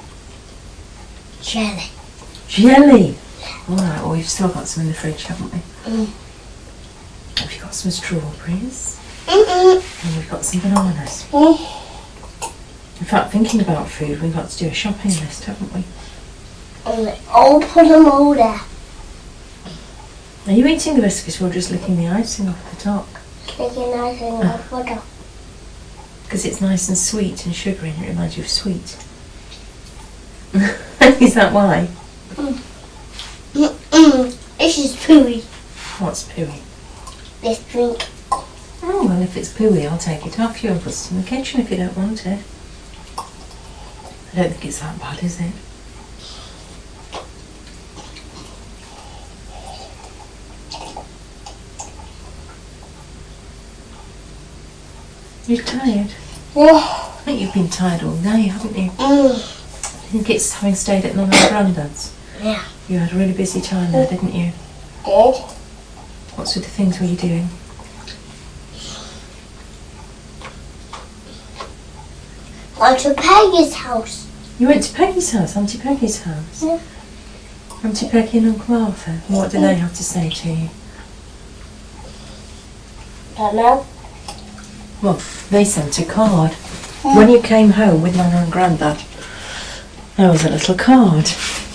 Jelly. Jelly. All right. Well, we've still got some in the fridge, haven't we? Mm. Have you got some strawberries? Mm-mm. And we've got some bananas. Mm. In fact, thinking about food, we've got to do a shopping list, haven't we? I'll put them all there. Are you eating the biscuits or just licking the icing off the top? Taking icing off the top. Because it's nice and sweet and sugary and it reminds you of sweet. Is that why? Mm. Mm-mm. This is pooey. What's pooey? This drink. Oh, well, if it's pooey, I'll take it off you and put it in the kitchen if you don't want it. I don't think it's that bad, is it? You're tired? Yeah. I think you've been tired all day, haven't you? Mm. I think it's having stayed at Mum and Grandad's. Yeah. You had a really busy time there, didn't you? did. What sort of things were you doing? Went to Peggy's house. You went to Peggy's house, Auntie Peggy's house? Yeah. Auntie Peggy and Uncle Arthur. And what did they have to say to you? Don't know. Well, they sent a card. When you came home with Nana and Grandad, there was a little card.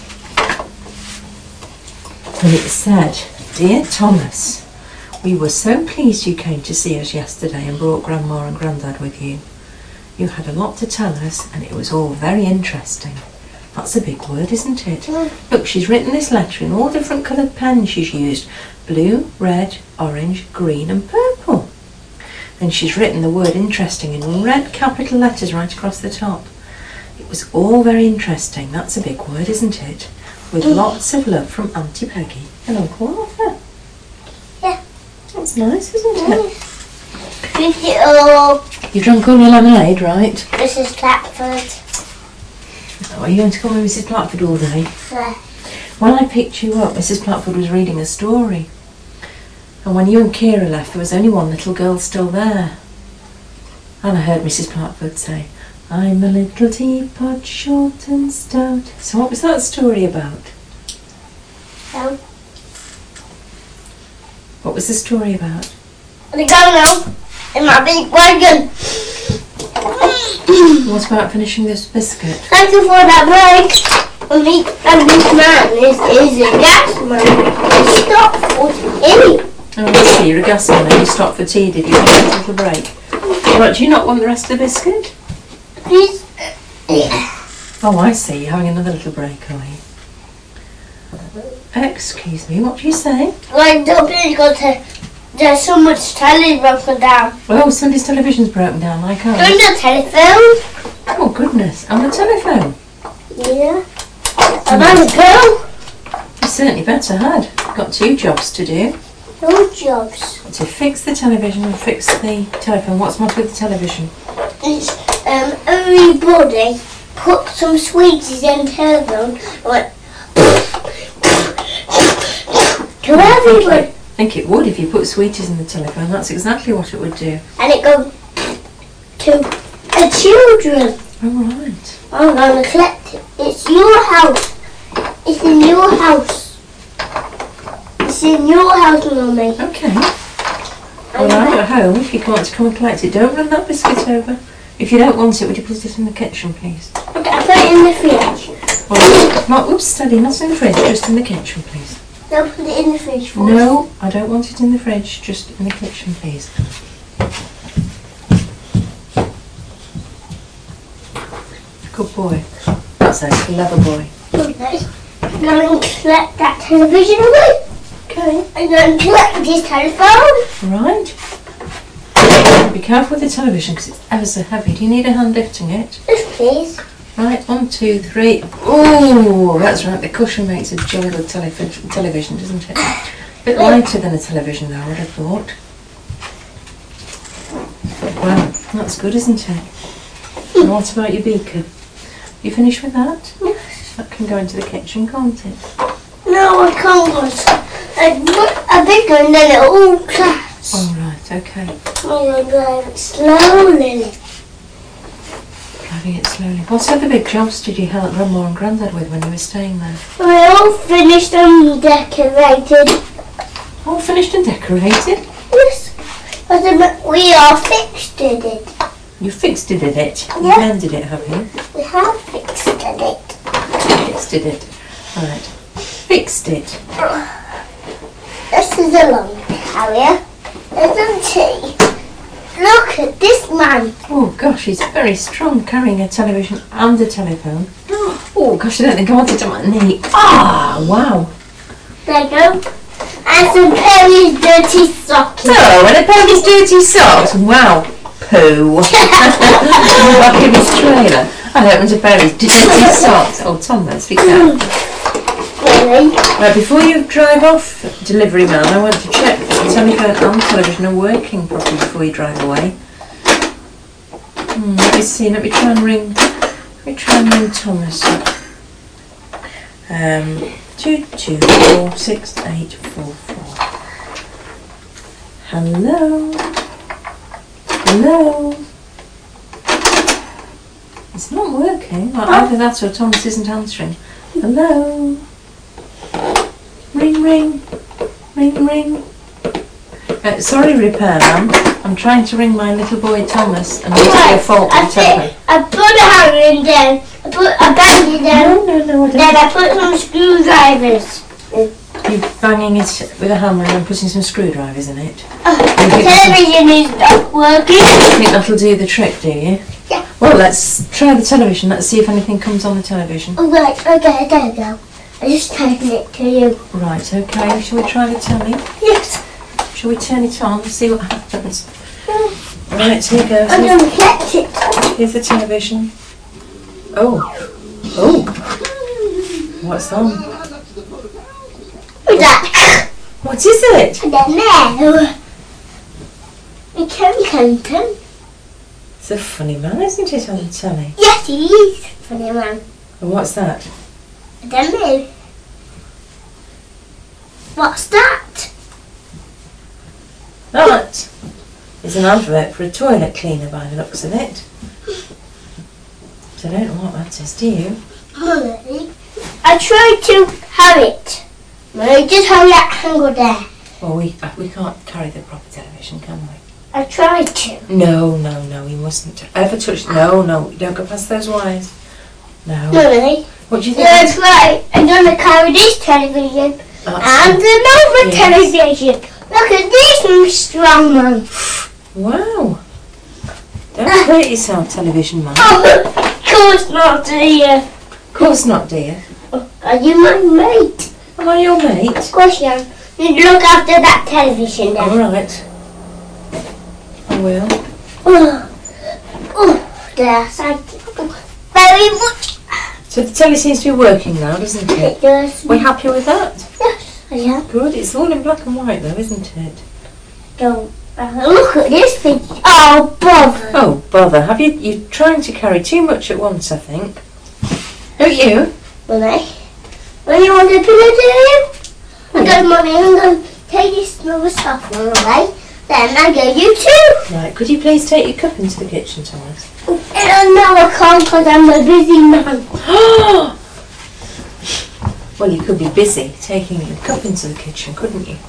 And it said, "Dear Thomas, we were so pleased you came to see us yesterday and brought Grandma and Grandad with you. You had a lot to tell us and it was all very interesting." That's a big word, isn't it? Mm. Look, she's written this letter in all different coloured pens she's used. Blue, red, orange, green and purple. Then she's written the word interesting in red capital letters right across the top. It was all very interesting. That's a big word, isn't it? With Mm. lots of love from Auntie Peggy and Uncle Arthur. Yeah. That's nice, isn't it? Thank you all, You drank all your lemonade, right? Missus Clapford. Oh, are you going to come with Missus Platford all day? Yeah. When I picked you up, Missus Platford was reading a story. And when you and Kira left, there was only one little girl still there. And I heard Missus Platford say, "I'm a little teapot, short and stout." So what was that story about? No. What was the story about? I go now in my big wagon. What about finishing this biscuit? Thank you for that break. And me and this man is, is a gas man. He stopped for tea. Oh, I see, you're a gas man and you stopped for tea, did you? Have a little break. Right, do you not want the rest of the biscuit? Please. Yeah. Oh, I see, you're having another little break, are you? Excuse me, what do you say? Like Dublin got to, there's so much telly broken down. Oh, somebody's television's broken down, like ours. On the telephone. Oh, goodness, on the telephone. Yeah. And I'm a girl. You certainly better had. Got two jobs to do. No jobs. To fix the television and fix the telephone. What's the matter with the television? It's um everybody put some sweeties in the telephone and went to everybody. I think it would if you put sweeties in the telephone. That's exactly what it would do. And it goes to the children. Oh, right. I'm gonna collect it. It's your house. It's in your house. It's in your house, Mummy. Okay. Well, I'm at home if you want to come and collect it. Don't run that biscuit over. If you don't want it, would you put it in the kitchen, please? Okay, I put it in the fridge. Well, not, oops, steady, not in the fridge, just in the kitchen, please. Don't put it in the fridge for No, I don't want it in the fridge, just in the kitchen, please. Good boy. That's a clever boy. Okay. I'm going to collect that television away. Okay. I'm going to collect this telephone. Right. Be careful with the television because it's ever so heavy. Do you need a hand lifting it? Yes, please. Right, one, two, three. Oh, that's right. The cushion makes a jolly good telev- television, doesn't it? A bit lighter than a television, though, I would have thought. Wow, that's good, isn't it? And what about your beaker? You finished with that? Yes. That can go into the kitchen, can't it? No, I can't go. A, a big one, then it all cracks. Oh, right, okay. I'm going to drive it slowly. Driving it slowly. What other big jobs did you help Grandma and Grandad with when you were staying there? We're all finished and decorated. All finished and decorated? Yes. But the- we are fixed in it. You fixed it, did it? You Yeah. mended it, have you? We have fixed in it. Fixed it. Right. Fixed it. This is a long carrier, isn't he? Look at this man. Oh gosh, he's very strong carrying a television and a telephone. Oh gosh, I don't think I want it on my knee. Ah, wow. There you go. And some Perry's dirty socks. Oh, and a pair of his dirty socks. Wow. Poo. Back in his trailer. I happened to pair of his dirty socks. Oh, Tom, let's be careful. Really? Right, before you drive off, delivery man, I want to check that the telephone and television are working properly before you drive away. Hmm, let me see, let me try and ring, let me try and ring Thomas. Um, two two four six eight four four. Hello. Hello. It's not working. Well, either that or Thomas isn't answering. Hello. Ring, ring, ring, ring. Uh, sorry, repairman. I'm trying to ring my little boy Thomas, and it's your fault. I, put, I put a hammer in there. I put a bang in there. No, no, no. I don't. Then I put some screwdrivers. You're banging it with a hammer and putting some screwdrivers in it. Oh, the television is not working. You think that'll do the trick, do you? Yeah. Well, let's try the television. Let's see if anything comes on the television. Oh, right, okay, there you go. I just taken it to you. Right, okay. Shall we try the telly? Yes. Shall we turn it on and see what happens? Mm. Right, here goes. I'm going to catch it. Here's the television. Oh. Oh. What's on? Who's that? What is it? I don't know. It's Harry Clinton. It's a funny man, isn't it, on the telly? Yes, he is. Funny man. And what's that? I don't know. What's that? That is an advert for a toilet cleaner by the looks of it. So I don't know what that is, do you? Mummy, I tried to have it. Mummy, just hold that angle there. Well, we uh, we can't carry the proper television, can we? I tried to. No, no, no, we mustn't ever touch. No, no, you don't go past those wires. No. Mummy, What do you think? that's right. I'm going to carry this television That's and another Yes. television. Look at this strong one. Wow. Don't hurt yourself, television man. Oh, of course not, dear. Of course not, dear. Are you my mate? Am I your mate? Of course you am. You look after that television All then. right. I will. Oh, oh, there, thank you very much. So the telly seems to be working now, doesn't it? It does. We're happy with that? Yes, I am. Good. It's all in black and white, though, isn't it? Don't. Uh, look at this thing. Oh, bother. Oh, bother. Have you... You're trying to carry too much at once, I think. Don't you? Mummy, when you want to put it in, I go, Mummy, I'm going to take this little soft one away. Then I go, you too. Right. Could you please take your cup into the kitchen, Thomas? And no, I can't because I'm a busy man. Well, you could be busy taking your cup into the kitchen, couldn't you?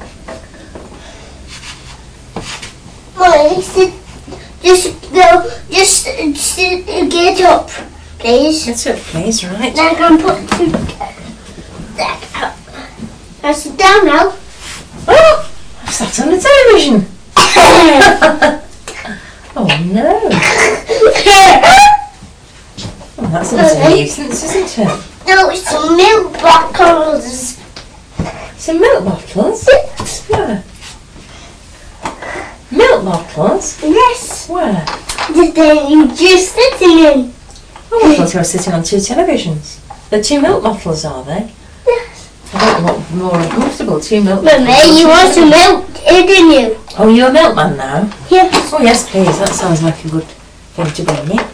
Mummy, sit, just go, just sit, get up, please. Get up, please, right? Then I can put that up. Now sit down now. Oh! I've sat on the television! Oh no! Oh, that's a nuisance, isn't it? No, it's some milk bottles. Some milk bottles? Where? Milk bottles? Yes. Where? Just then you just sitting in. Oh, I thought you were sitting on two televisions. They're two milk bottles, are they? Yes. I don't know what more uncomfortable, two milk bottles. Mummy, you want some milk, didn't you? Oh, you're a milkman now? Yes. Oh, yes, please. That sounds like a good thing to bring me.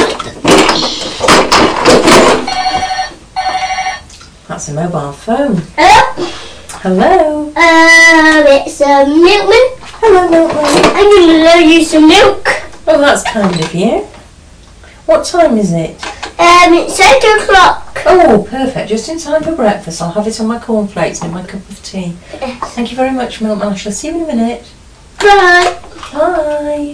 That's a mobile phone. Hello? Hello. Um, it's a milkman. Hello, milkman. I'm going to lend you some milk. Oh, that's kind of you. What time is it? Um, it's eight o'clock. Oh, perfect. Just in time for breakfast. I'll have it on my cornflakes and my cup of tea. Yes. Thank you very much, milkman. I shall see you in a minute. Bye. Bye.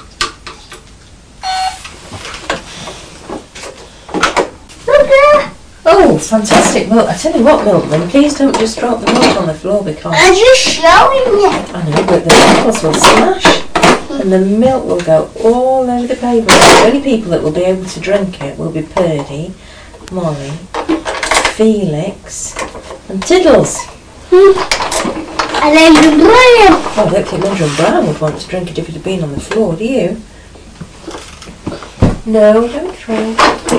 Look there. Oh, fantastic milk. I tell you what, milkman, please don't just drop the milk on the floor because... I'm just showing you. I know, but the bottles will smash and the milk will go all over the paper. The only people that will be able to drink it will be Purdy, Molly, Felix and Tiddles. And then the brown. Oh, I don't think Mother and Brown would want to drink it if it had been on the floor, do you? No, don't throw.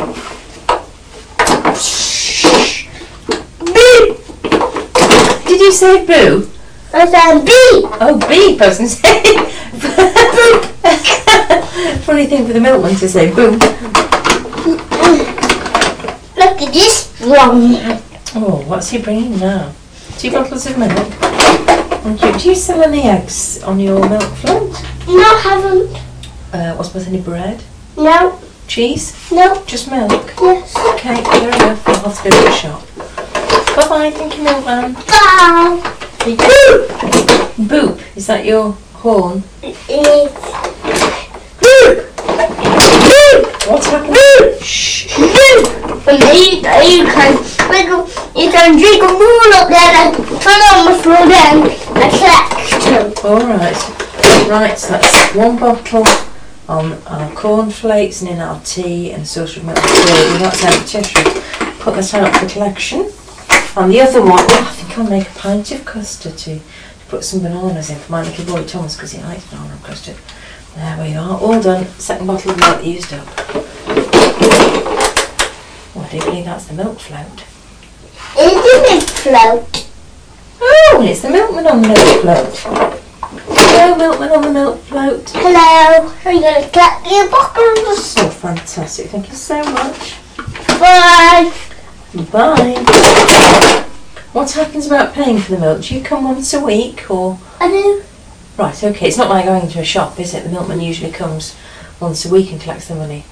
Boo. Did you say boo? I said B. Oh, beep, I was going to say. Funny thing for the milkman to say boo. Look at this strong man. Oh, what's he bringing now? Two bottles of milk. Thank you. Do you sell any eggs on your milk float? No, I haven't. Uh, what's with any bread? No. Cheese? No. Just milk? Yes. Okay, fair enough. I'll have to go to the shop. Bye bye, thank you, milkman. Bye. Boop! Boop! Is that your horn? It is. Boop. Boop. What's happening? Boop. Shh! Boop. And then you, you can wiggle, you can drink a ball up there and turn on the floor then and collect them. Alright. Right, so that's one bottle on our cornflakes and in our tea and sauce with milk and that's empty. I should put that out for collection. And the other one, oh, I think I'll make a pint of custard to, to put some bananas in for my little boy Thomas because he likes banana custard. There we are, all done. Second bottle of milk used up. Oh, I do believe that's the milk float. It's the milk float. Oh, and it's the milkman on the milk float. Hello, milkman on the milk float. Hello. I'm going to collect your bottles. Oh, fantastic. Thank you so much. Bye. Bye. What happens about paying for the milk? Do you come once a week or? I do. Right, okay. It's not like going to a shop, is it? The milkman usually comes once a week and collects the money.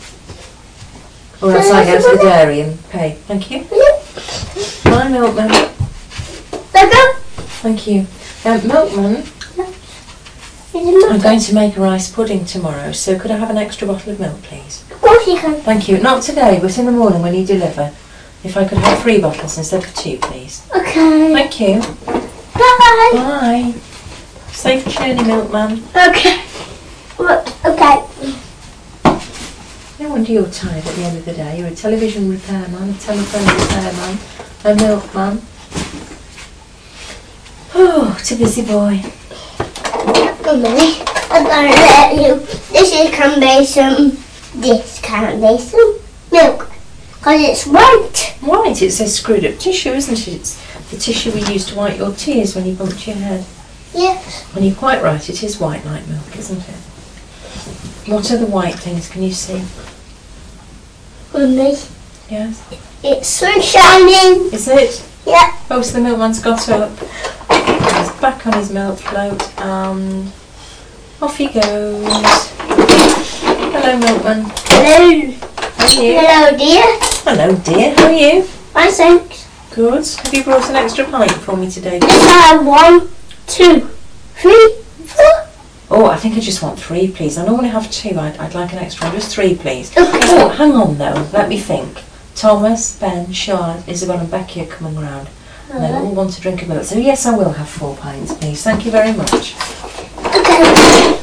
Or else I go to the dairy and pay. Thank you. Yeah. Bye, milkman. There go. Thank you. Um, milkman, I'm going to make a rice pudding tomorrow, so could I have an extra bottle of milk, please? Of course you can. Thank you. Not today, but in the morning when you deliver. If I could have three bottles instead of two, please. Okay. Thank you. Bye. Bye. Safe journey, milkman. Okay. Look, okay. No wonder you're tired at the end of the day. You're a television repairman, a telephone repairman, a milkman. Oh, it's a busy boy. Mummy, I'm gonna let you. This is can be some. This can be some milk, cause it's white. Right, it's a screwed up tissue, isn't it? It's the tissue we use to wipe your tears when you bumped your head. Yes. And you're quite right, it is white like milk, isn't it? What other white things can you see? Mummy, Yes. it's sunshine. Is it? Yeah. Oh, so the milkman's got up. He's back on his milk float and off he goes. Hello, milkman. Hello. How are you? Hello, dear. Hello, dear. How are you? Fine, thanks. Good. Have you brought an extra pint for me today? Just have one, two, three, four. Oh, I think I just want three, please. I normally have two. I'd, I'd like an extra one. Just three, please. Okay. Oh, hang on, though. Let me think. Thomas, Ben, Charlotte, Isabel and Becky are coming round. And they all want to drink a milk. So yes, I will have four pints, please. Thank you very much. Okay.